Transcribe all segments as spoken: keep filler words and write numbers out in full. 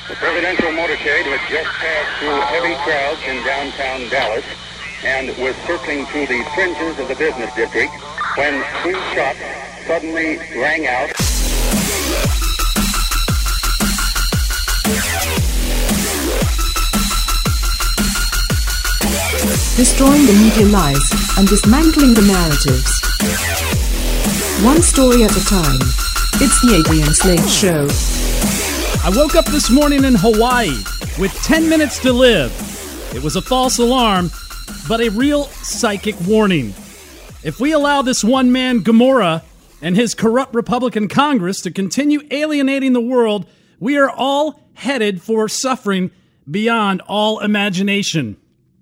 The presidential motorcade had just passed through heavy crowds in downtown Dallas and was circling through the fringes of the business district when two shots suddenly rang out. Destroying the media lies and dismantling the narratives. One story at a time. It's the Adrian Slade Show. I woke up this morning in Hawaii with ten minutes to live. It was a false alarm, but a real psychic warning. If we allow this one-man Gomorrah and his corrupt Republican Congress to continue alienating the world, we are all headed for suffering beyond all imagination.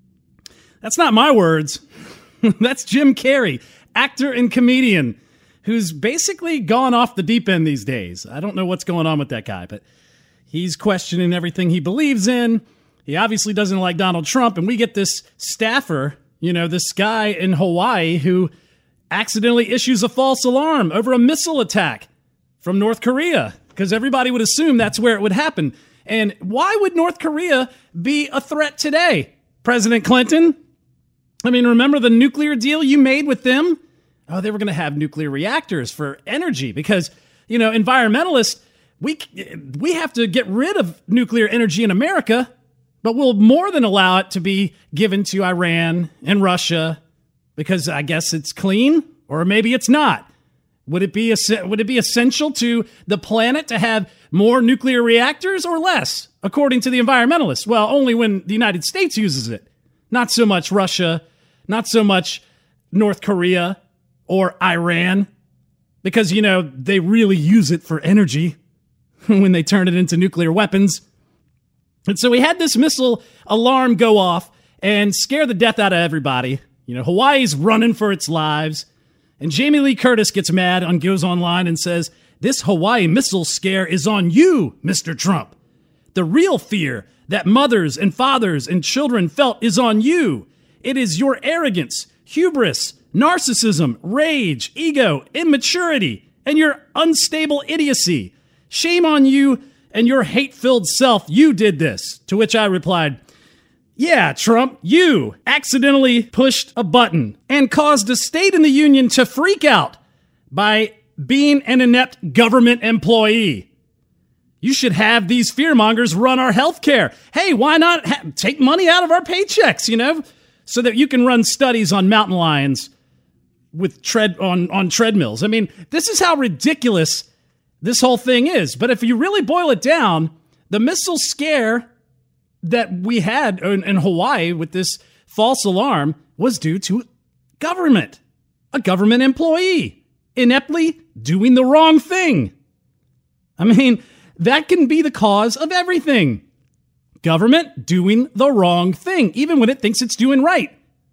That's not my words. That's Jim Carrey, actor and comedian, who's basically gone off the deep end these days. I don't know what's going on with that guy, but he's questioning everything he believes in. He obviously doesn't like Donald Trump, and we get this staffer, you know, this guy in Hawaii who accidentally issues a false alarm over a missile attack from North Korea, because everybody would assume that's where it would happen. And why would North Korea be a threat today, President Clinton? I mean, remember the nuclear deal you made with them? Oh, they were going to have nuclear reactors for energy because, you know, environmentalists, we we have to get rid of nuclear energy in America, but we'll more than allow it to be given to Iran and Russia because I guess it's clean, or maybe it's not. Would it be would it be essential to the planet to have more nuclear reactors or less, according to the environmentalists? Well, only when the United States uses it. Not so much Russia, not so much North Korea or Iran, because, you know, they really use it for energy when they turn it into nuclear weapons. And so we had this missile alarm go off and scare the death out of everybody. You know, Hawaii's running for its lives. And Jamie Lee Curtis gets mad and goes online and says, "This Hawaii missile scare is on you, Mister Trump. The real fear that mothers and fathers and children felt is on you. It is your arrogance, hubris, narcissism, rage, ego, immaturity, and your unstable idiocy. Shame on you and your hate-filled self. You did this." To which I replied, "Yeah, Trump, you accidentally pushed a button and caused a state in the union to freak out by being an inept government employee. You should have these fearmongers run our health care. Hey, why not ha- take money out of our paychecks, you know, so that you can run studies on mountain lions with tread on, on treadmills." I mean, this is how ridiculous this whole thing is. But if you really boil it down, the missile scare that we had in, in Hawaii with this false alarm was due to government, a government employee ineptly doing the wrong thing. I mean, that can be the cause of everything. Government doing the wrong thing, even when it thinks it's doing right.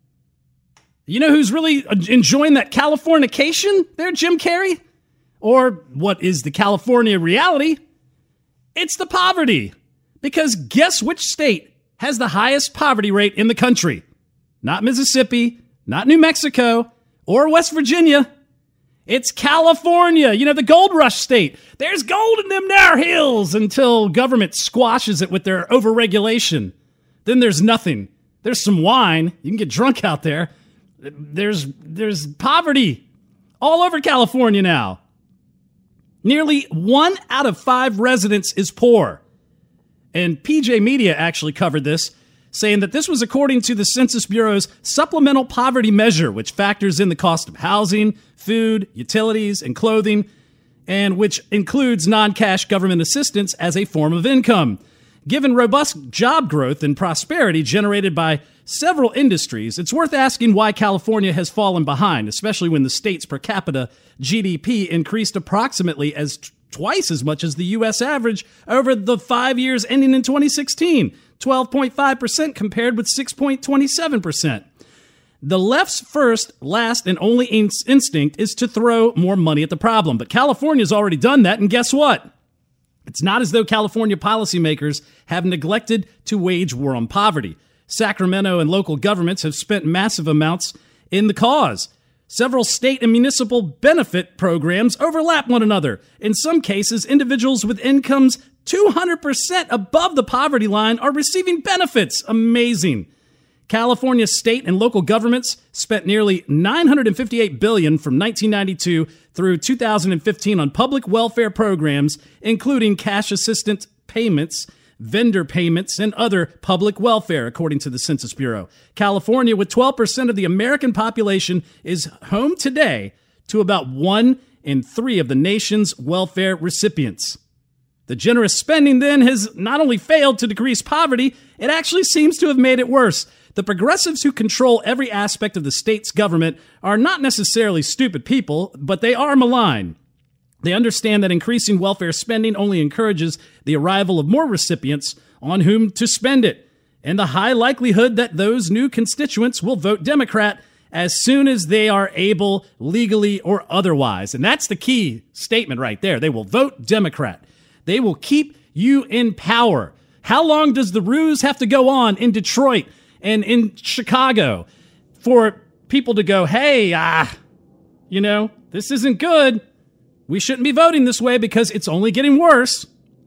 You know who's really enjoying that Californication there, Jim Carrey? Or what is the California reality? It's the poverty. Because guess which state has the highest poverty rate in the country? Not Mississippi, not New Mexico, or West Virginia. It's California, you know, the gold rush state. There's gold in them there hills until government squashes it with their overregulation. Then there's nothing. There's some wine. You can get drunk out there. There's there's poverty all over California now. Nearly one out of five residents is poor. And P J Media actually covered this, saying that this was according to the Census Bureau's Supplemental Poverty Measure, which factors in the cost of housing, food, utilities, and clothing, and which includes non-cash government assistance as a form of income. Given robust job growth and prosperity generated by several industries, it's worth asking why California has fallen behind, especially when the state's per capita G D P increased approximately as t- twice as much as the U S average over the five years ending in twenty sixteen, twelve point five percent compared with six point two seven percent. The left's first, last, and only in- instinct is to throw more money at the problem. But California's already done that, and guess what? It's not as though California policymakers have neglected to wage war on poverty. Sacramento and local governments have spent massive amounts in the cause. Several state and municipal benefit programs overlap one another. In some cases, individuals with incomes two hundred percent above the poverty line are receiving benefits. Amazing. California state and local governments spent nearly nine hundred fifty-eight billion dollars from nineteen ninety-two through two thousand fifteen on public welfare programs, including cash assistance payments, vendor payments, and other public welfare, according to the Census Bureau. California, with twelve percent of the American population, is home today to about one in three of the nation's welfare recipients. The generous spending, then, has not only failed to decrease poverty, it actually seems to have made it worse. The progressives who control every aspect of the state's government are not necessarily stupid people, but they are malign. They understand that increasing welfare spending only encourages the arrival of more recipients on whom to spend it, and the high likelihood that those new constituents will vote Democrat as soon as they are able, legally or otherwise. And that's the key statement right there. They will vote Democrat. They will keep you in power. How long does the ruse have to go on in Detroit and in Chicago for people to go, hey, ah, you know, this isn't good. We shouldn't be voting this way because it's only getting worse.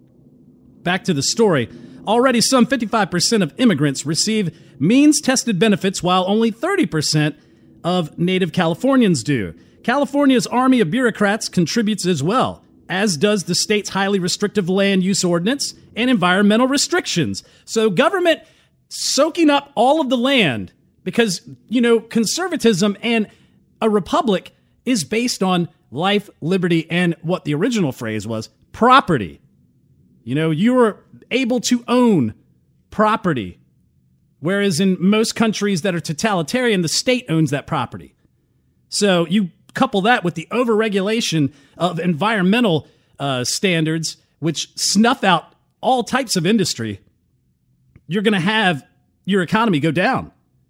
Back to the story. Already some fifty-five percent of immigrants receive means-tested benefits, while only thirty percent of native Californians do. California's army of bureaucrats contributes as well, as does the state's highly restrictive land use ordinance and environmental restrictions. So government soaking up all of the land because, you know, conservatism and a republic is based on life, liberty, and what the original phrase was, property. You know, you're able to own property, whereas in most countries that are totalitarian, the state owns that property. So you couple that with the overregulation of environmental uh, standards, which snuff out all types of industry, you're going to have your economy go down.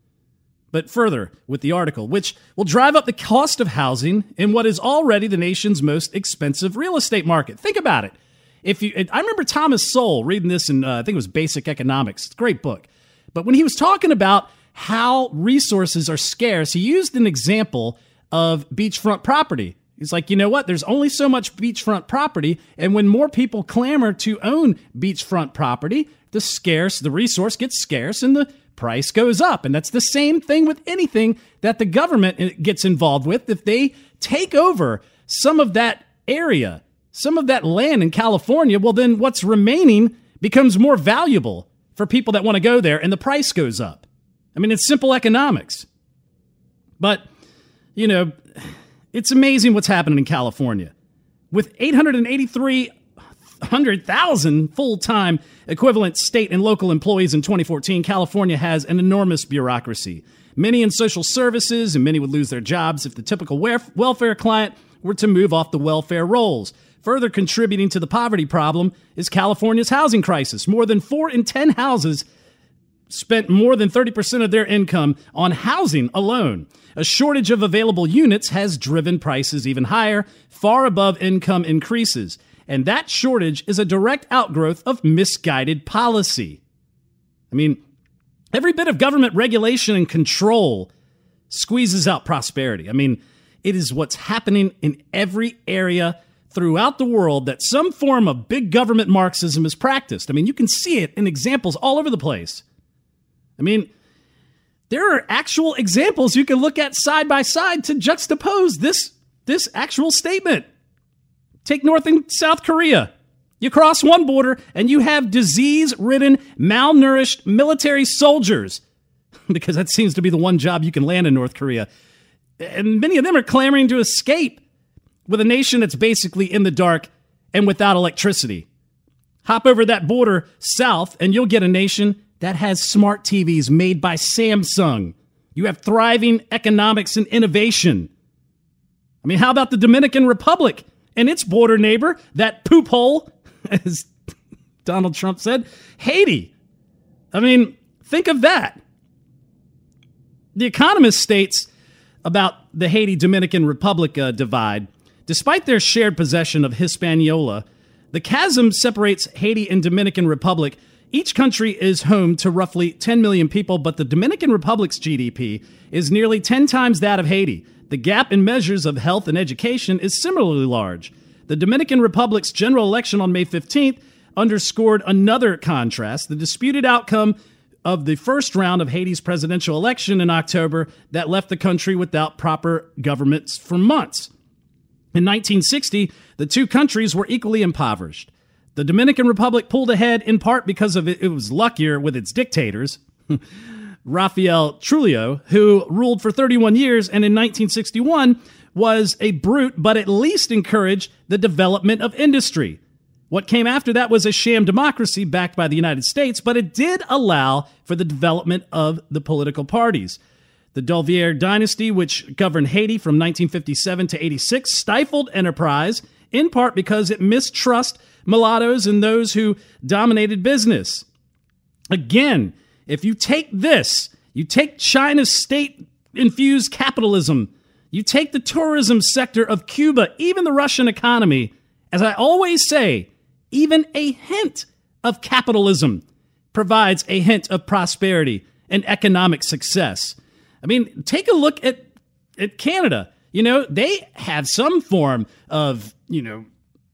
But further with the article, which will drive up the cost of housing in what is already the nation's most expensive real estate market. Think about it. If you, I remember Thomas Sowell reading this in, uh, I think it was Basic Economics. It's a great book. But when he was talking about how resources are scarce, he used an example of beachfront property. He's like, you know what? There's only so much beachfront property, and when more people clamor to own beachfront property, the scarce, the resource gets scarce, and the price goes up. And that's the same thing with anything that the government gets involved with. If they take over some of that area, some of that land in California, well, then what's remaining becomes more valuable for people that want to go there, and the price goes up. I mean, it's simple economics. But, you know, it's amazing what's happening in California. With eight hundred eighty-three hundred thousand full-time equivalent state and local employees in twenty fourteen, California has an enormous bureaucracy. Many in social services, and many would lose their jobs if the typical welfare client were to move off the welfare rolls. Further contributing to the poverty problem is California's housing crisis. More than four in ten houses spent more than thirty percent of their income on housing alone. A shortage of available units has driven prices even higher, far above income increases. And that shortage is a direct outgrowth of misguided policy. I mean, every bit of government regulation and control squeezes out prosperity. I mean, it is what's happening in every area throughout the world that some form of big government Marxism is practiced. I mean, you can see it in examples all over the place. I mean, there are actual examples you can look at side by side to juxtapose this, this actual statement. Take North and South Korea. You cross one border and you have disease-ridden, malnourished military soldiers, because that seems to be the one job you can land in North Korea. And many of them are clamoring to escape with a nation that's basically in the dark and without electricity. Hop over that border south and you'll get a nation that has smart T Vs made by Samsung. You have thriving economics and innovation. I mean, how about the Dominican Republic and its border neighbor, that poop hole, as Donald Trump said, Haiti? I mean, think of that. The Economist states about the Haiti-Dominican Republic uh, divide, despite their shared possession of Hispaniola, the chasm separates Haiti and Dominican Republic. Each country is home to roughly ten million people, but the Dominican Republic's G D P is nearly ten times that of Haiti. The gap in measures of health and education is similarly large. The Dominican Republic's general election on May fifteenth underscored another contrast, the disputed outcome of the first round of Haiti's presidential election in October that left the country without proper governments for months. In nineteen sixty, the two countries were equally impoverished. The Dominican Republic pulled ahead in part because of it, it was luckier with its dictators, Rafael Trujillo, who ruled for thirty-one years and in nineteen sixty-one was a brute, but at least encouraged the development of industry. What came after that was a sham democracy backed by the United States, but it did allow for the development of the political parties. The Duvalier dynasty, which governed Haiti from nineteen fifty-seven to eighty-six, stifled enterprise, in part because it mistrusted mulattoes and those who dominated business. Again, if you take this, you take China's state-infused capitalism, you take the tourism sector of Cuba, even the Russian economy, as I always say, even a hint of capitalism provides a hint of prosperity and economic success. I mean, take a look at, at Canada. You know, they have some form of, you know,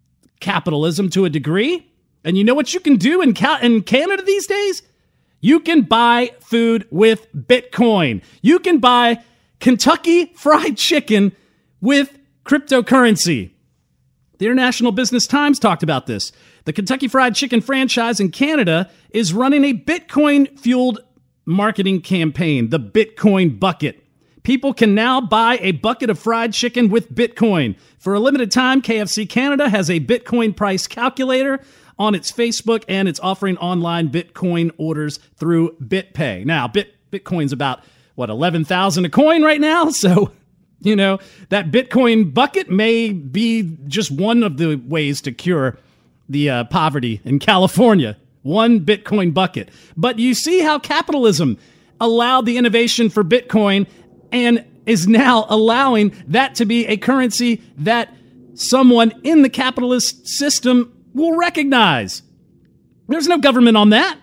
capitalism to a degree. And you know what you can do in, Cal- in Canada these days? You can buy food with Bitcoin. You can buy Kentucky Fried Chicken with cryptocurrency. The International Business Times talked about this. The Kentucky Fried Chicken franchise in Canada is running a Bitcoin-fueled marketing campaign, the Bitcoin Bucket. People can now buy a bucket of fried chicken with Bitcoin. For a limited time, K F C Canada has a Bitcoin price calculator on its Facebook, and it's offering online Bitcoin orders through BitPay. Now, Bit Bitcoin's about, what, eleven thousand a coin right now? So, you know, that Bitcoin bucket may be just one of the ways to cure the uh, poverty in California. One Bitcoin bucket. But you see how capitalism allowed the innovation for Bitcoin and is now allowing that to be a currency that someone in the capitalist system will recognize. There's no government on that.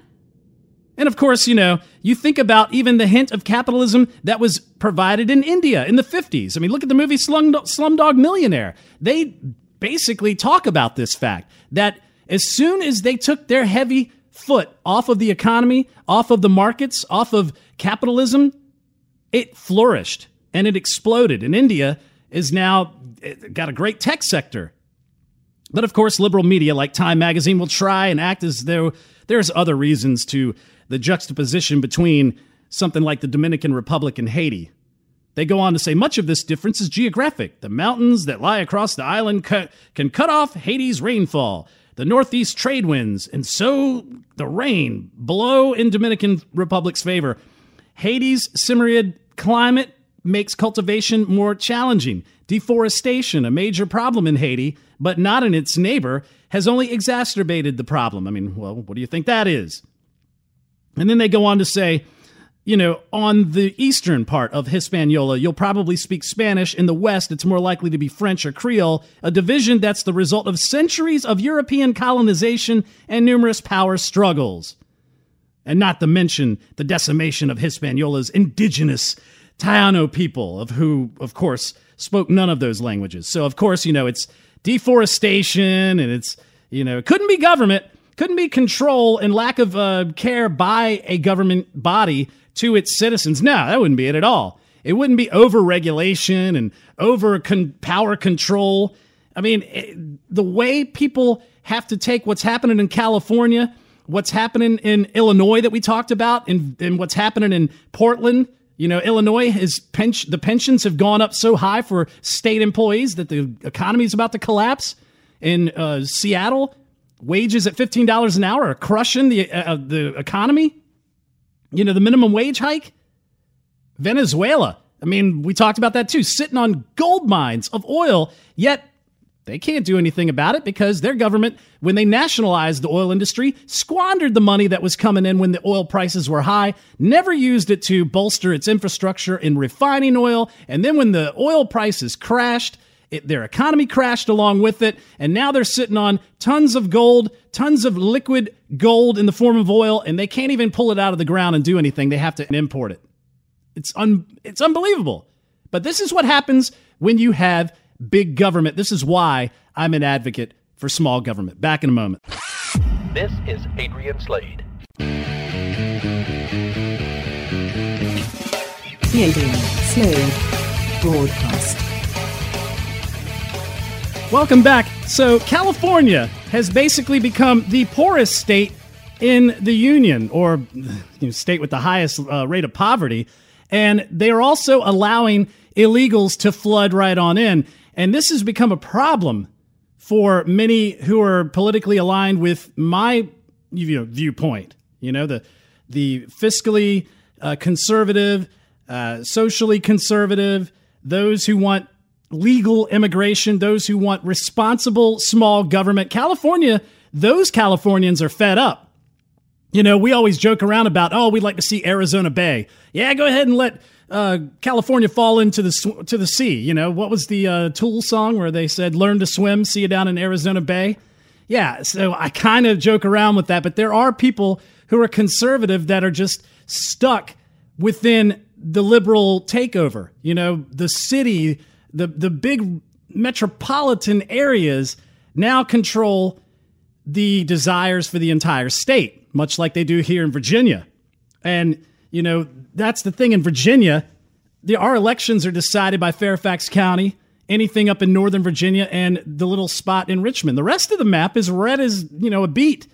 And of course, you know, you think about even the hint of capitalism that was provided in India in the fifties. I mean, look at the movie Slumdog Millionaire. They basically talk about this fact that as soon as they took their heavy foot off of the economy, off of the markets, off of capitalism, it flourished and it exploded. And India is now got a great tech sector. But of course, liberal media like Time Magazine will try and act as though there's other reasons to the juxtaposition between something like the Dominican Republic and Haiti. They go on to say much of this difference is geographic. The mountains that lie across the island cu- can cut off Haiti's rainfall. The northeast trade winds, and so the rain blow in Dominican Republic's favor. Haiti's semi-arid climate makes cultivation more challenging. Deforestation, a major problem in Haiti, but not in its neighbor, has only exacerbated the problem. I mean, well, what do you think that is? And then they go on to say, you know, on the eastern part of Hispaniola, you'll probably speak Spanish. In the west, it's more likely to be French or Creole, a division that's the result of centuries of European colonization and numerous power struggles. And not to mention the decimation of Hispaniola's indigenous Taino people, of who, of course, spoke none of those languages. So, of course, you know, it's deforestation and it's, you know, it couldn't be government, couldn't be control and lack of uh, care by a government body to its citizens. No, that wouldn't be it at all. It wouldn't be over-regulation and over-power control. I mean, it, the way people have to take what's happening in California, what's happening in Illinois that we talked about, and, and what's happening in Portland. You know, Illinois, is pen- the pensions have gone up so high for state employees that the economy is about to collapse. In uh, Seattle, wages at fifteen dollars an hour are crushing the uh, the economy. You know, the minimum wage hike. Venezuela, I mean, we talked about that too, sitting on gold mines of oil, yet they can't do anything about it because their government, when they nationalized the oil industry, squandered the money that was coming in when the oil prices were high, never used it to bolster its infrastructure in refining oil, and then when the oil prices crashed, It, their economy crashed along with it, and now they're sitting on tons of gold, tons of liquid gold in the form of oil, and they can't even pull it out of the ground and do anything. They have to import it. It's un, it's unbelievable. But this is what happens when you have big government. This is why I'm an advocate for small government. Back in a moment. This is Adrian Slade. The Adrian Slade Broadcast. Welcome back. So California has basically become the poorest state in the union, or you know, state with the highest uh, rate of poverty. And they're also allowing illegals to flood right on in. And this has become a problem for many who are politically aligned with my you know, viewpoint. You know, the the fiscally uh, conservative, uh, socially conservative, those who want legal immigration, those who want responsible small government. California, those Californians are fed up. You know, we always joke around about, oh, we'd like to see Arizona Bay. Yeah, go ahead and let uh, California fall into the sw- to the sea. You know, what was the uh, Tool song where they said, learn to swim, see you down in Arizona Bay? Yeah, so I kind of joke around with that, but there are people who are conservative that are just stuck within the liberal takeover. You know, the city, the, the big metropolitan areas now control the desires for the entire state, much like they do here in Virginia. And, you know, that's the thing in Virginia. The, our elections are decided by Fairfax County, anything up in Northern Virginia, and the little spot in Richmond. The rest of the map is red as, you know, a beet.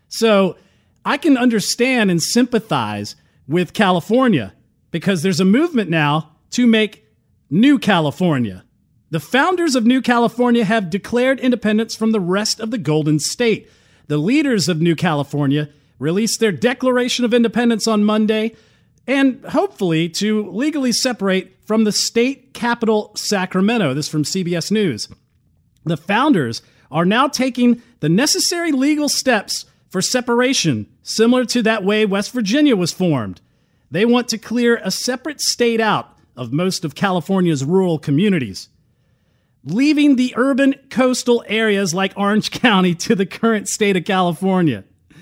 So I can understand and sympathize with California because there's a movement now to make New California. The founders of New California have declared independence from the rest of the Golden State. The leaders of New California released their Declaration of Independence on Monday, and hopefully to legally separate from the state capital, Sacramento. This is from C B S News. The founders are now taking the necessary legal steps for separation, similar to that way West Virginia was formed. They want to clear a separate state out of most of California's rural communities, leaving the urban coastal areas like Orange County to the current state of California.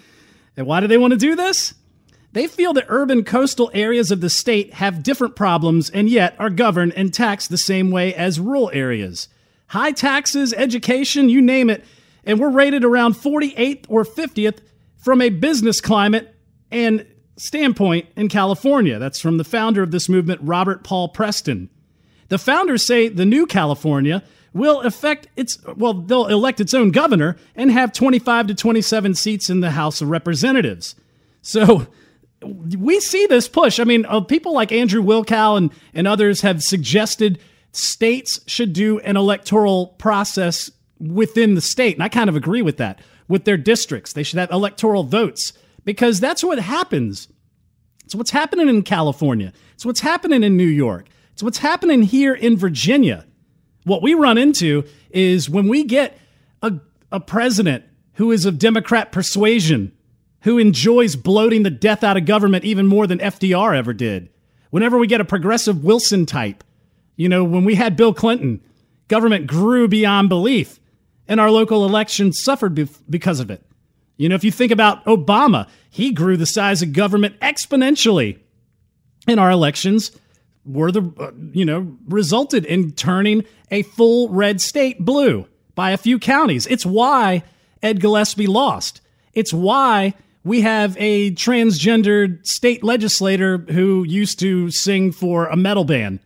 And why do they want to do this? They feel that urban coastal areas of the state have different problems and yet are governed and taxed the same way as rural areas. High taxes, education, you name it, and we're rated around forty-eighth or fiftieth from a business climate and standpoint in California. That's from the founder of this movement, Robert Paul Preston. The founders say the new California will affect its, well, they'll elect its own governor and have twenty-five to twenty-seven seats in the House of Representatives. So we see this push. I mean, uh, people like Andrew Wilkow and, and others have suggested states should do an electoral process within the state. And I kind of agree with that. With their districts, they should have electoral votes because that's what happens. It's what's happening in California. It's what's happening in New York. It's what's happening here in Virginia. What we run into is when we get a, a president who is of Democrat persuasion, who enjoys bloating the death out of government even more than F D R ever did. Whenever we get a progressive Wilson type, you know, when we had Bill Clinton, government grew beyond belief, and our local elections suffered be- because of it. You know, if you think about Obama, he grew the size of government exponentially, and our elections were the, uh, you know, resulted in turning a full red state blue by a few counties. It's why Ed Gillespie lost. It's why we have a transgendered state legislator who used to sing for a metal band.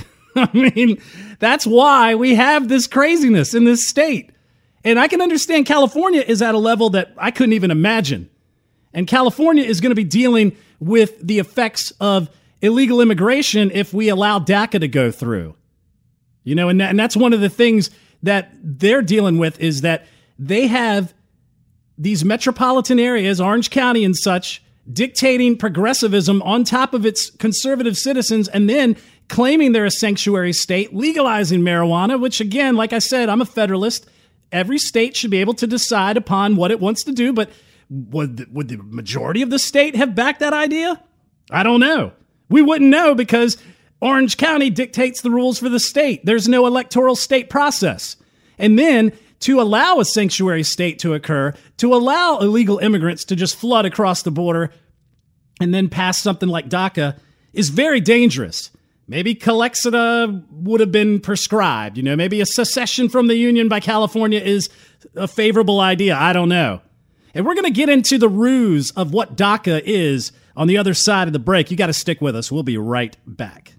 I mean, that's why we have this craziness in this state. And I can understand California is at a level that I couldn't even imagine. And California is going to be dealing with the effects of illegal immigration if we allow DACA to go through. You know, and, that, and that's one of the things that they're dealing with is that they have these metropolitan areas, Orange County and such, dictating progressivism on top of its conservative citizens and then claiming they're a sanctuary state, legalizing marijuana, which again, like I said, I'm a federalist. Every state should be able to decide upon what it wants to do, but would the, would the majority of the state have backed that idea? I don't know. We wouldn't know because Orange County dictates the rules for the state. There's no electoral state process. And then to allow a sanctuary state to occur, to allow illegal immigrants to just flood across the border and then pass something like DACA is very dangerous. Maybe Calexita would have been prescribed. You know, maybe a secession from the Union by California is a favorable idea. I don't know. And we're going to get into the ruse of what DACA is on the other side of the break. You got to stick with us. We'll be right back.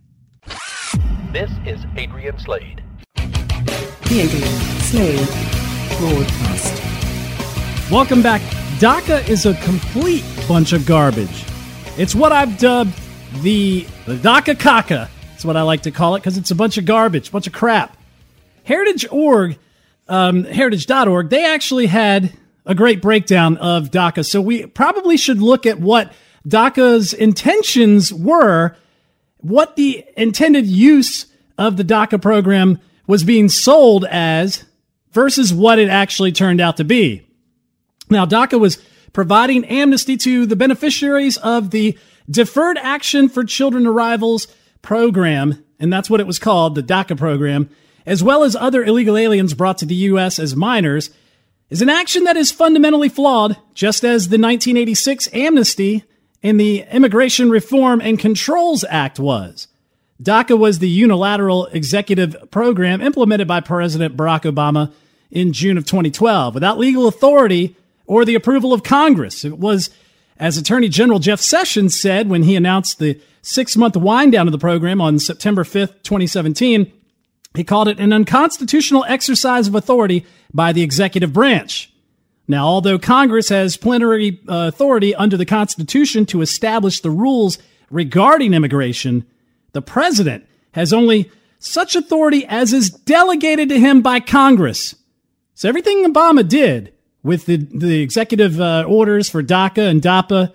This is Adrian Slade. The Adrian Slade Broadcast. Welcome back. DACA is a complete bunch of garbage. It's what I've dubbed the, the DACA caca. That's what I like to call it because it's a bunch of garbage, a bunch of crap. Heritage dot org, um, heritage dot org, they actually had a great breakdown of DACA. So we probably should look at what DACA's intentions were, what the intended use of the DACA program was being sold as versus what it actually turned out to be. Now, DACA was providing amnesty to the beneficiaries of the Deferred Action for Children Arrivals program, and that's what it was called, the DACA program, as well as other illegal aliens brought to the U S as minors, is an action that is fundamentally flawed, just as the nineteen eighty-six amnesty in the Immigration Reform and Controls Act was. DACA was the unilateral executive program implemented by President Barack Obama in June of twenty twelve, without legal authority or the approval of Congress. It was, as Attorney General Jeff Sessions said when he announced the six-month wind-down of the program on September fifth, twenty seventeen, he called it an unconstitutional exercise of authority by the executive branch. Now, although Congress has plenary uh, authority under the Constitution to establish the rules regarding immigration, the president has only such authority as is delegated to him by Congress. So everything Obama did with the, the executive uh, orders for DACA and DAPA,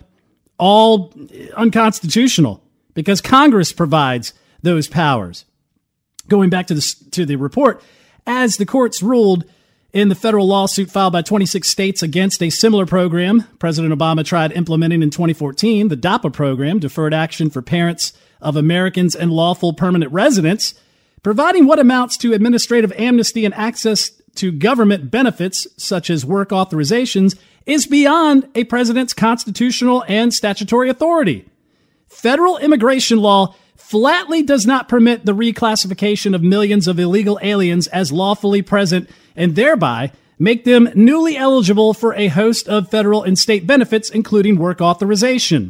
all unconstitutional because Congress provides those powers. Going back to the, to the report, as the courts ruled in the federal lawsuit filed by twenty-six states against a similar program President Obama tried implementing in twenty fourteen, the DAPA program, Deferred Action for Parents of Americans and Lawful Permanent Residents, providing what amounts to administrative amnesty and access to government benefits, such as work authorizations, is beyond a president's constitutional and statutory authority. Federal immigration law flatly does not permit the reclassification of millions of illegal aliens as lawfully present and thereby make them newly eligible for a host of federal and state benefits, including work authorization.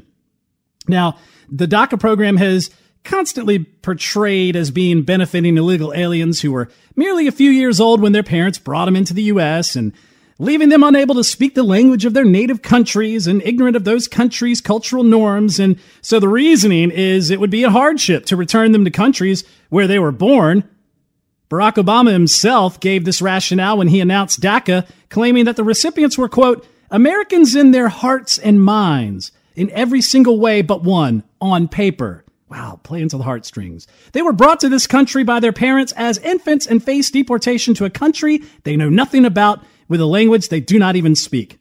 Now, the DACA program has constantly portrayed as being benefiting illegal aliens who were merely a few years old when their parents brought them into the U S and leaving them unable to speak the language of their native countries and ignorant of those countries' cultural norms. And so the reasoning is it would be a hardship to return them to countries where they were born. Barack Obama himself gave this rationale when he announced DACA, claiming that the recipients were, quote, Americans in their hearts and minds in every single way but one, on paper. Wow, playing to the heartstrings. They were brought to this country by their parents as infants and faced deportation to a country they know nothing about with a language they do not even speak.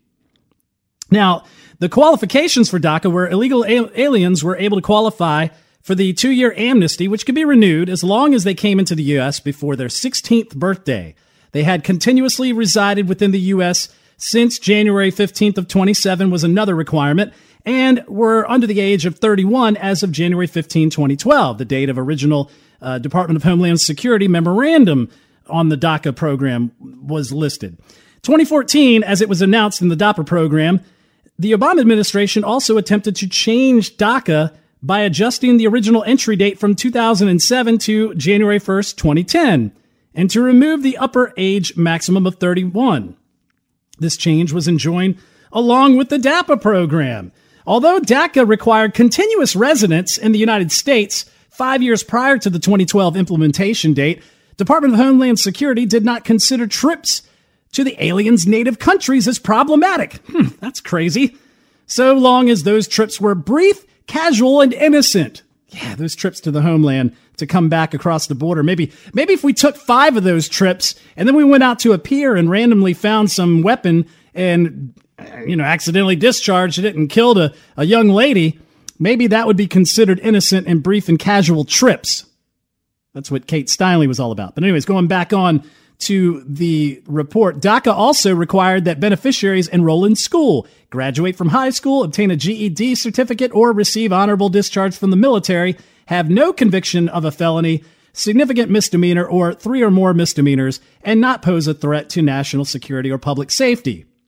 Now, the qualifications for DACA were illegal al- aliens were able to qualify for the two-year amnesty, which could be renewed as long as they came into the U S before their sixteenth birthday. They had continuously resided within the U S since January fifteenth of twenty-seven was another requirement, and were under the age of thirty-one as of January fifteenth, twenty twelve, the date of original uh, Department of Homeland Security memorandum on the DACA program was listed. twenty fourteen, as it was announced in the DAPA program, the Obama administration also attempted to change DACA by adjusting the original entry date from two thousand seven to January first, twenty ten, and to remove the upper age maximum of thirty-one. This change was enjoined along with the DAPA program. Although DACA required continuous residence in the United States five years prior to the twenty twelve implementation date, Department of Homeland Security did not consider trips to the aliens' native countries as problematic. Hmm, that's crazy. So long as those trips were brief, casual, and innocent. Yeah, those trips to the homeland to come back across the border. Maybe, maybe if we took five of those trips and then we went out to a pier and randomly found some weapon and, you know, accidentally discharged it and killed a, a young lady, maybe that would be considered innocent and brief and casual trips. That's what Kate Steinle was all about. But anyways, going back on to the report, DACA also required that beneficiaries enroll in school, graduate from high school, obtain a G E D certificate, or receive honorable discharge from the military, have no conviction of a felony, significant misdemeanor, or three or more misdemeanors, and not pose a threat to national security or public safety.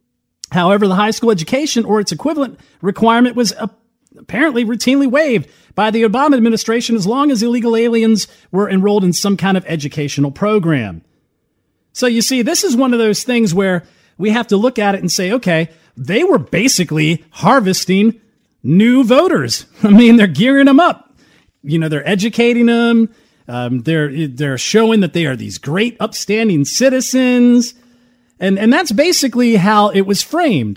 However, the high school education or its equivalent requirement was uh, apparently routinely waived by the Obama administration as long as illegal aliens were enrolled in some kind of educational program. So you see, this is one of those things where we have to look at it and say, okay, they were basically harvesting new voters. I mean, they're gearing them up. You know, they're educating them. Um, they're they're showing that they are these great, upstanding citizens. And, and that's basically how it was framed.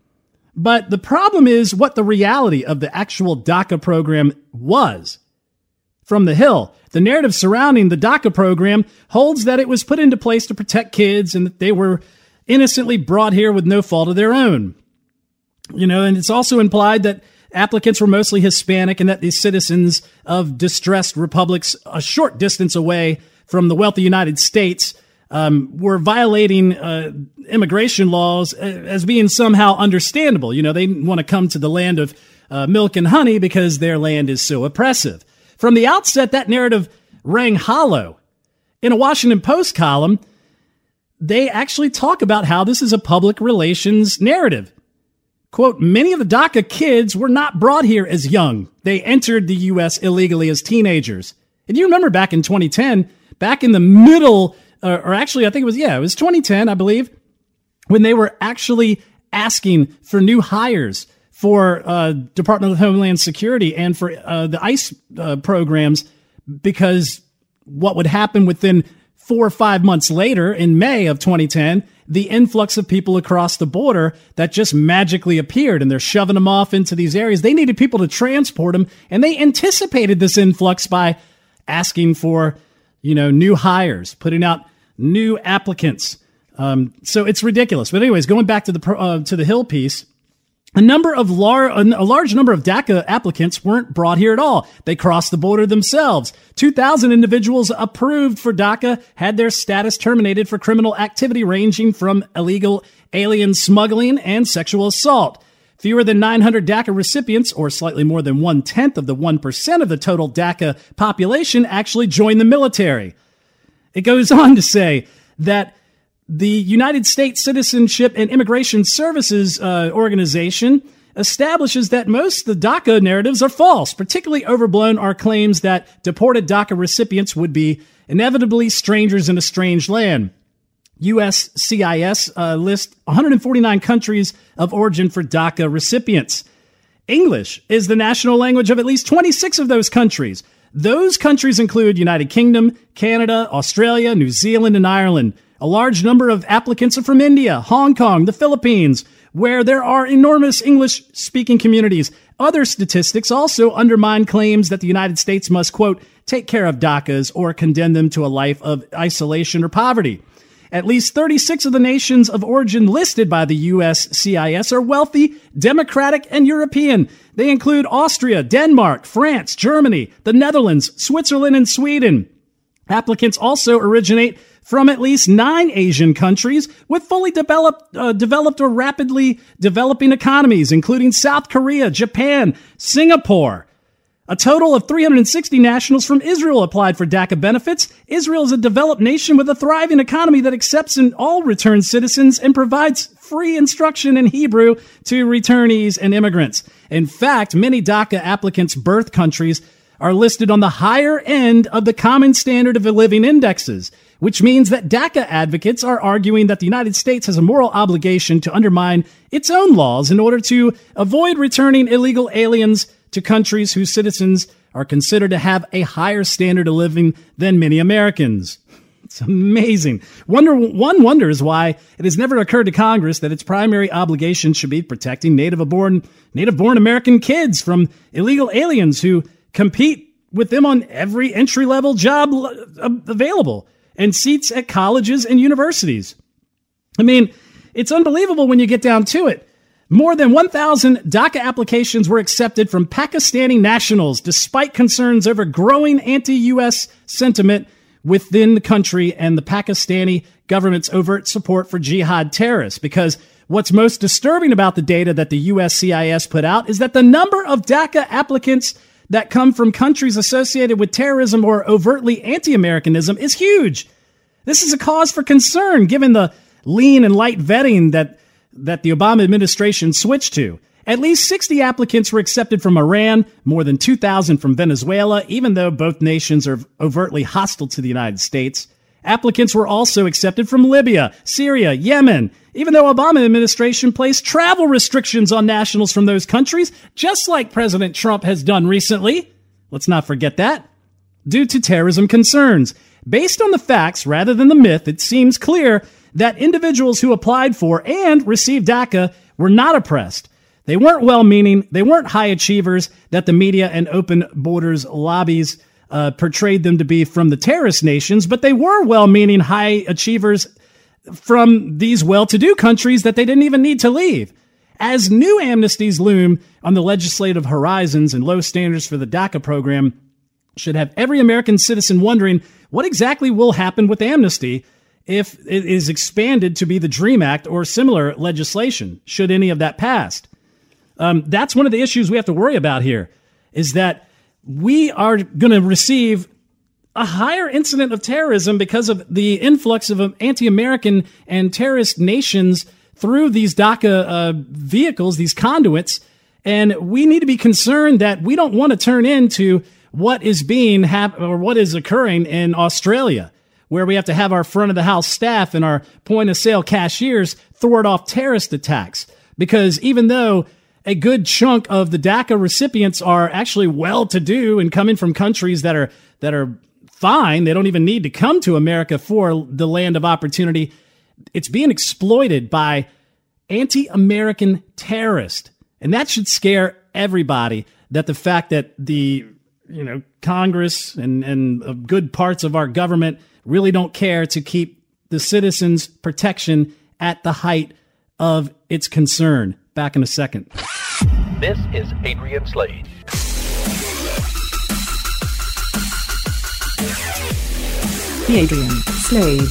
But the problem is what the reality of the actual DACA program was. From the Hill, the narrative surrounding the DACA program holds that it was put into place to protect kids and that they were innocently brought here with no fault of their own. You know, and it's also implied that applicants were mostly Hispanic and that these citizens of distressed republics a short distance away from the wealthy United States um, were violating uh, immigration laws as being somehow understandable. You know, they want to come to the land of uh, milk and honey because their land is so oppressive. From the outset, that narrative rang hollow. In a Washington Post column, they actually talk about how this is a public relations narrative. Quote, many of the DACA kids were not brought here as young. They entered the U S illegally as teenagers. And you remember back in twenty ten, back in the middle, uh, or actually I think it was, yeah, it was twenty ten, I believe, when they were actually asking for new hires for uh, Department of Homeland Security and for uh, the ICE uh, programs, because what would happen within four or five months later in May of twenty ten, the influx of people across the border that just magically appeared, and they're shoving them off into these areas. They needed people to transport them, and they anticipated this influx by asking for, you know, new hires, putting out new applicants. Um, so it's ridiculous. But anyways, going back to the uh, to the Hill piece, a number of lar- a large number of DACA applicants weren't brought here at all. They crossed the border themselves. two thousand individuals approved for DACA had their status terminated for criminal activity ranging from illegal alien smuggling and sexual assault. Fewer than nine hundred DACA recipients, or slightly more than one-tenth of the one percent of the total DACA population, actually joined the military. It goes on to say that the United States Citizenship and Immigration Services uh, organization establishes that most of the DACA narratives are false. Particularly overblown are claims that deported DACA recipients would be inevitably strangers in a strange land. U S C I S uh, lists one hundred forty-nine countries of origin for DACA recipients. English is the national language of at least twenty-six of those countries. Those countries include United Kingdom, Canada, Australia, New Zealand, and Ireland. A large number of applicants are from India, Hong Kong, the Philippines, where there are enormous English-speaking communities. Other statistics also undermine claims that the United States must, quote, take care of DACAs or condemn them to a life of isolation or poverty. At least thirty-six of the nations of origin listed by the U S C I S are wealthy, democratic, and European. They include Austria, Denmark, France, Germany, the Netherlands, Switzerland, and Sweden. Applicants also originate from at least nine Asian countries with fully developed, uh, developed or rapidly developing economies, including South Korea, Japan, Singapore. A total of three hundred sixty nationals from Israel applied for DACA benefits. Israel is a developed nation with a thriving economy that accepts in all returned citizens and provides free instruction in Hebrew to returnees and immigrants. In fact, many DACA applicants' birth countries are listed on the higher end of the common standard of living indexes, which means that DACA advocates are arguing that the United States has a moral obligation to undermine its own laws in order to avoid returning illegal aliens to countries whose citizens are considered to have a higher standard of living than many Americans. It's amazing. Wonder, one wonders why it has never occurred to Congress that its primary obligation should be protecting native-born, native-born American kids from illegal aliens who compete with them on every entry-level job available and seats at colleges and universities. I mean, it's unbelievable when you get down to it. More than one thousand DACA applications were accepted from Pakistani nationals, despite concerns over growing anti-U S sentiment within the country and the Pakistani government's overt support for jihad terrorists. Because what's most disturbing about the data that the U S C I S put out is that the number of DACA applicants that come from countries associated with terrorism or overtly anti-Americanism is huge. This is a cause for concern, given the lean and light vetting that that the Obama administration switched to. At least sixty applicants were accepted from Iran, more than two thousand from Venezuela, even though both nations are overtly hostile to the United States. Applicants were also accepted from Libya, Syria, Yemen, even though Obama administration placed travel restrictions on nationals from those countries, just like President Trump has done recently. Let's not forget that. Due to terrorism concerns. Based on the facts rather than the myth, it seems clear that individuals who applied for and received DACA were not oppressed. They weren't well-meaning, they weren't high achievers that the media and open borders lobbies uh, portrayed them to be from the terrorist nations, but they were well-meaning high achievers from these well-to-do countries that they didn't even need to leave. As new amnesties loom on the legislative horizons and low standards for the DACA program should have every American citizen wondering what exactly will happen with amnesty if it is expanded to be the DREAM Act or similar legislation, should any of that pass. Um, that's one of the issues we have to worry about here, is that we are going to receive a higher incident of terrorism because of the influx of anti-American and terrorist nations through these DACA uh, vehicles, these conduits. And we need to be concerned that we don't want to turn into what is being hap- or what is occurring in Australia, where we have to have our front of the house staff and our point of sale cashiers thwart off terrorist attacks. Because even though a good chunk of the DACA recipients are actually well-to-do and coming from countries that are that are fine, they don't even need to come to America for the land of opportunity, it's being exploited by anti-American terrorists. And that should scare everybody, that the fact that the you know Congress and, and good parts of our government really don't care to keep the citizens' protection at the height of its concern. Back in a second. This is Adrian Slade. The Adrian Slade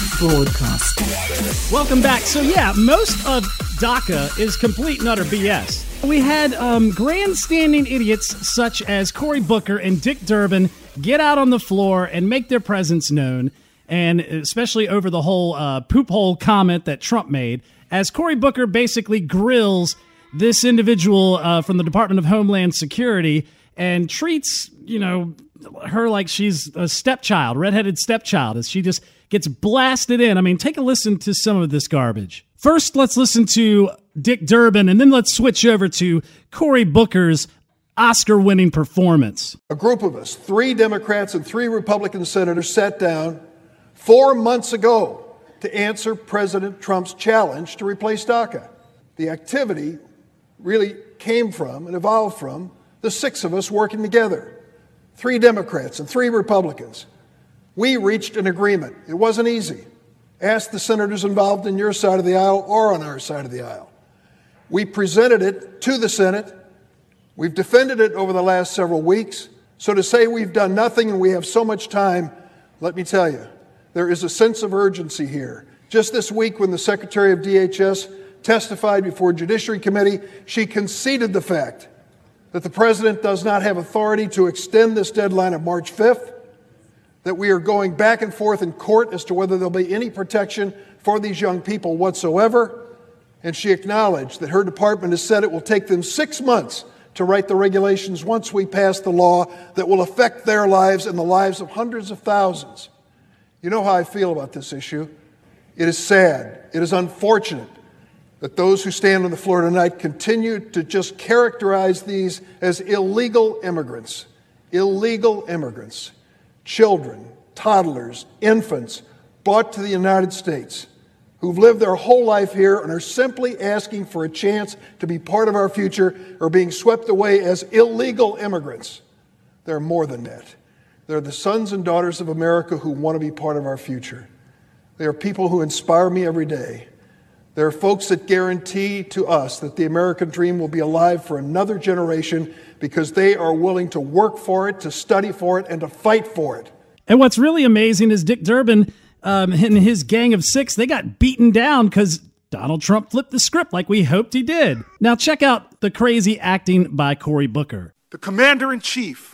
Broadcast. Welcome back. So yeah, most of DACA is complete and utter B S. We had um, grandstanding idiots such as Cory Booker and Dick Durbin get out on the floor and make their presence known, and especially over the whole uh, poop hole comment that Trump made, as Cory Booker basically grills this individual uh, from the Department of Homeland Security and treats, you know, her like she's a stepchild, redheaded stepchild, as she just gets blasted in. I mean, take a listen to some of this garbage. First, let's listen to Dick Durbin, and then let's switch over to Cory Booker's Oscar-winning performance. A group of us, three Democrats and three Republican senators, sat down four months ago to answer President Trump's challenge to replace DACA. The activity really came from and evolved from the six of us working together, three Democrats and three Republicans. We reached an agreement. It wasn't easy. Ask the senators involved in your side of the aisle or on our side of the aisle. We presented it to the Senate. We've defended it over the last several weeks. So to say we've done nothing and we have so much time, let me tell you, there is a sense of urgency here. Just this week, when the Secretary of D H S testified before Judiciary Committee, she conceded the fact that the President does not have authority to extend this deadline of March fifth, that we are going back and forth in court as to whether there'll be any protection for these young people whatsoever, and she acknowledged that her department has said it will take them six months to write the regulations once we pass the law that will affect their lives and the lives of hundreds of thousands. You know how I feel about this issue. It is sad, it is unfortunate that those who stand on the floor tonight continue to just characterize these as illegal immigrants. Illegal immigrants. Children, toddlers, infants brought to the United States who've lived their whole life here and are simply asking for a chance to be part of our future are being swept away as illegal immigrants. They're more than that. They're the sons and daughters of America who want to be part of our future. They are people who inspire me every day. There are folks that guarantee to us that the American dream will be alive for another generation because they are willing to work for it, to study for it, and to fight for it. And what's really amazing is Dick Durbin um, and his gang of six, they got beaten down because Donald Trump flipped the script like we hoped he did. Now check out the crazy acting by Cory Booker. The commander-in-chief,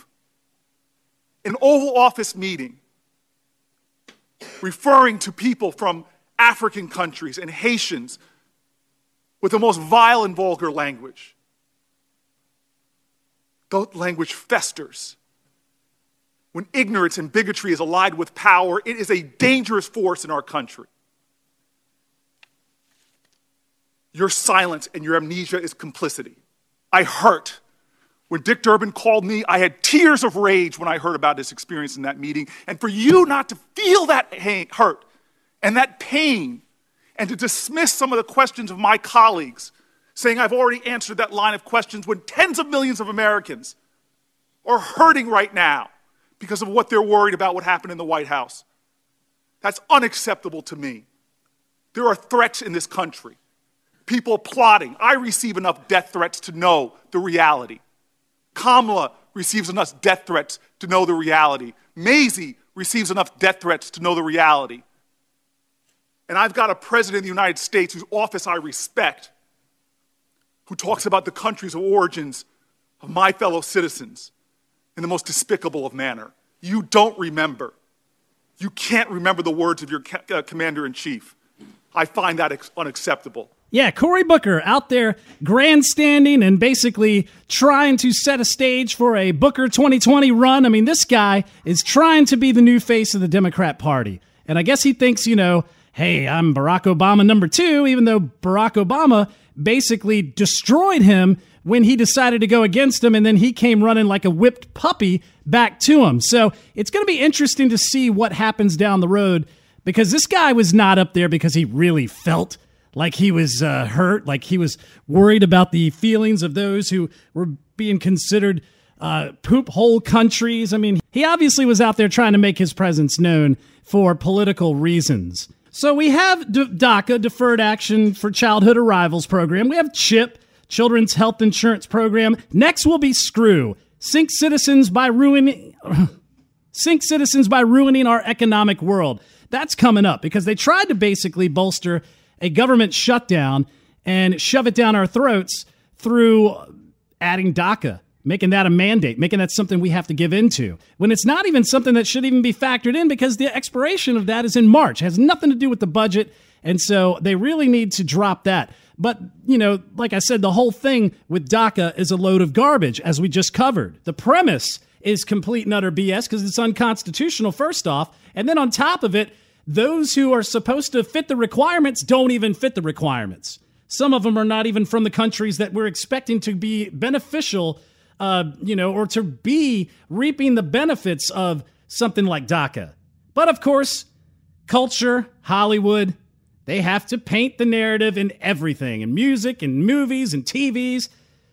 an Oval Office meeting, referring to people from African countries and Haitians with the most vile and vulgar language. The language festers. When ignorance and bigotry is allied with power, it is a dangerous force in our country. Your silence and your amnesia is complicity. I hurt. When Dick Durbin called me, I had tears of rage when I heard about his experience in that meeting. And for you not to feel that hurt and that pain and to dismiss some of the questions of my colleagues, saying I've already answered that line of questions when tens of millions of Americans are hurting right now because of what they're worried about what happened in the White House. That's unacceptable to me. There are threats in this country. People plotting. I receive enough death threats to know the reality. Kamala receives enough death threats to know the reality. Maisie receives enough death threats to know the reality. And I've got a president of the United States whose office I respect, who talks about the countries of origins of my fellow citizens in the most despicable of manner. You don't remember. You can't remember the words of your uh, commander-in-chief. I find that ex- unacceptable. Yeah, Cory Booker out there grandstanding and basically trying to set a stage for a Booker twenty twenty run. I mean, this guy is trying to be the new face of the Democrat Party. And I guess he thinks, you know, hey, I'm Barack Obama number two, even though Barack Obama basically destroyed him when he decided to go against him, and then he came running like a whipped puppy back to him. So it's going to be interesting to see what happens down the road, because this guy was not up there because he really felt like he was uh, hurt, like he was worried about the feelings of those who were being considered uh, poop hole countries. I mean, he obviously was out there trying to make his presence known for political reasons. So we have D- DACA, Deferred Action for Childhood Arrivals Program. We have CHIP, Children's Health Insurance Program. Next will be SCREW, Sink Citizens by Ruining Sink Citizens by Ruining Our Economic World. That's coming up because they tried to basically bolster a government shutdown and shove it down our throats through adding DACA, making that a mandate, making that something we have to give into, when it's not even something that should even be factored in because the expiration of that is in March. It has nothing to do with the budget, and so they really need to drop that. But, you know, like I said, the whole thing with DACA is a load of garbage, as we just covered. The premise is complete and utter B S because it's unconstitutional, first off, and then on top of it, those who are supposed to fit the requirements don't even fit the requirements. Some of them are not even from the countries that we're expecting to be beneficial, uh, you know, or to be reaping the benefits of something like DACA. But of course, culture, Hollywood, they have to paint the narrative in everything, in music, in movies, and T Vs.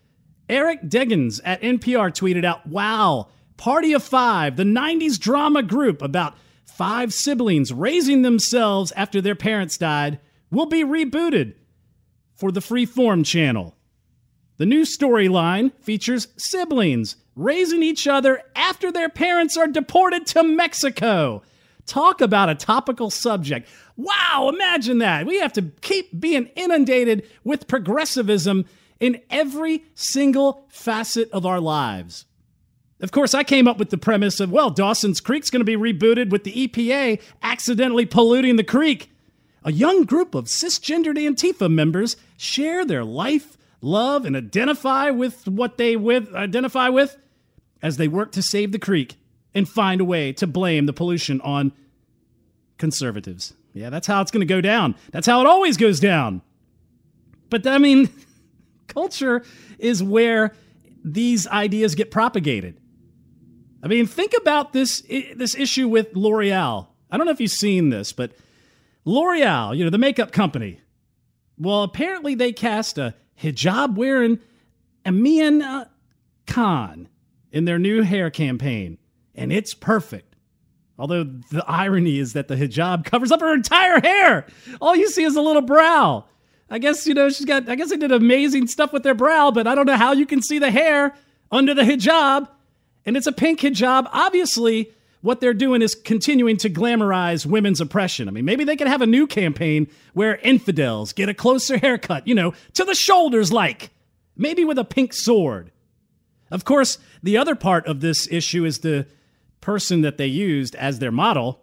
Eric Deggans at N P R tweeted out, wow, Party of Five, the nineties drama group about five siblings raising themselves after their parents died, will be rebooted for the Freeform channel. The new storyline features siblings raising each other after their parents are deported to Mexico. Talk about a topical subject. Wow, imagine that. We have to keep being inundated with progressivism in every single facet of our lives. Of course, I came up with the premise of, well, Dawson's Creek's going to be rebooted with the E P A accidentally polluting the creek. A young group of cisgendered Antifa members share their life, love, and identify with what they with identify with as they work to save the creek and find a way to blame the pollution on conservatives. Yeah, that's how it's going to go down. That's how it always goes down. But, I mean, culture is where these ideas get propagated. I mean, think about this this issue with L'Oreal. I don't know if you've seen this, but L'Oreal, you know, the makeup company. Well, apparently they cast a hijab-wearing Amina Khan in their new hair campaign, and it's perfect. Although the irony is that the hijab covers up her entire hair. All you see is a little brow. I guess, you know, she's got, I guess they did amazing stuff with their brow, but I don't know how you can see the hair under the hijab. And it's a pink hijab. Obviously, what they're doing is continuing to glamorize women's oppression. I mean, maybe they could have a new campaign where infidels get a closer haircut, you know, to the shoulders like, maybe with a pink sword. Of course, the other part of this issue is the person that they used as their model,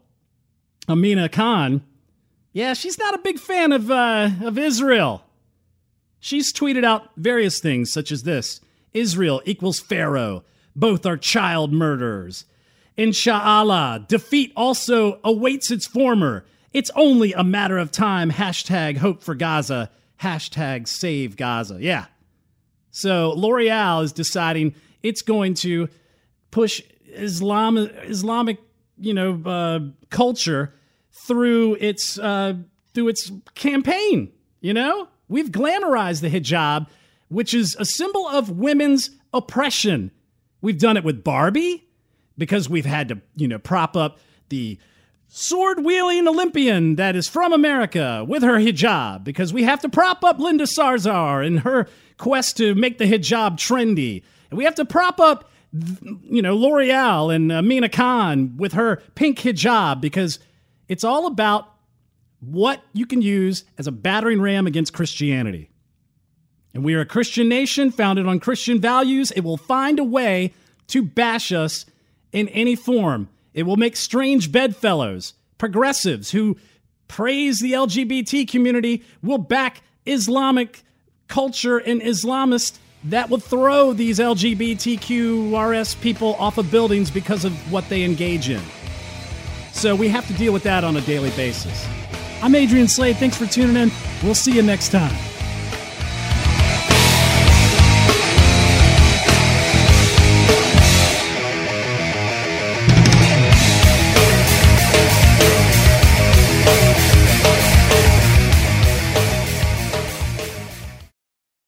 Amina Khan. Yeah, she's not a big fan of uh, of Israel. She's tweeted out various things such as this: Israel equals Pharaoh. Both are child murderers. Inshallah, defeat also awaits its former. It's only a matter of time. Hashtag hope for Gaza. Hashtag save Gaza. Yeah. So L'Oreal is deciding it's going to push Islam, Islamic, you know, uh, culture through its uh, through its campaign. You know, we've glamorized the hijab, which is a symbol of women's oppression. We've done it with Barbie because we've had to, you know, prop up the sword-wielding Olympian that is from America with her hijab, because we have to prop up Linda Sarsour in her quest to make the hijab trendy. And we have to prop up, you know, L'Oreal and uh, Mina Khan with her pink hijab, because it's all about what you can use as a battering ram against Christianity. And we are a Christian nation founded on Christian values. It will find a way to bash us in any form. It will make strange bedfellows, progressives who praise the L G B T community will back Islamic culture and Islamists that will throw these L G B T Q R S people off of buildings because of what they engage in. So we have to deal with that on a daily basis. I'm Adrian Slade. Thanks for tuning in. We'll see you next time.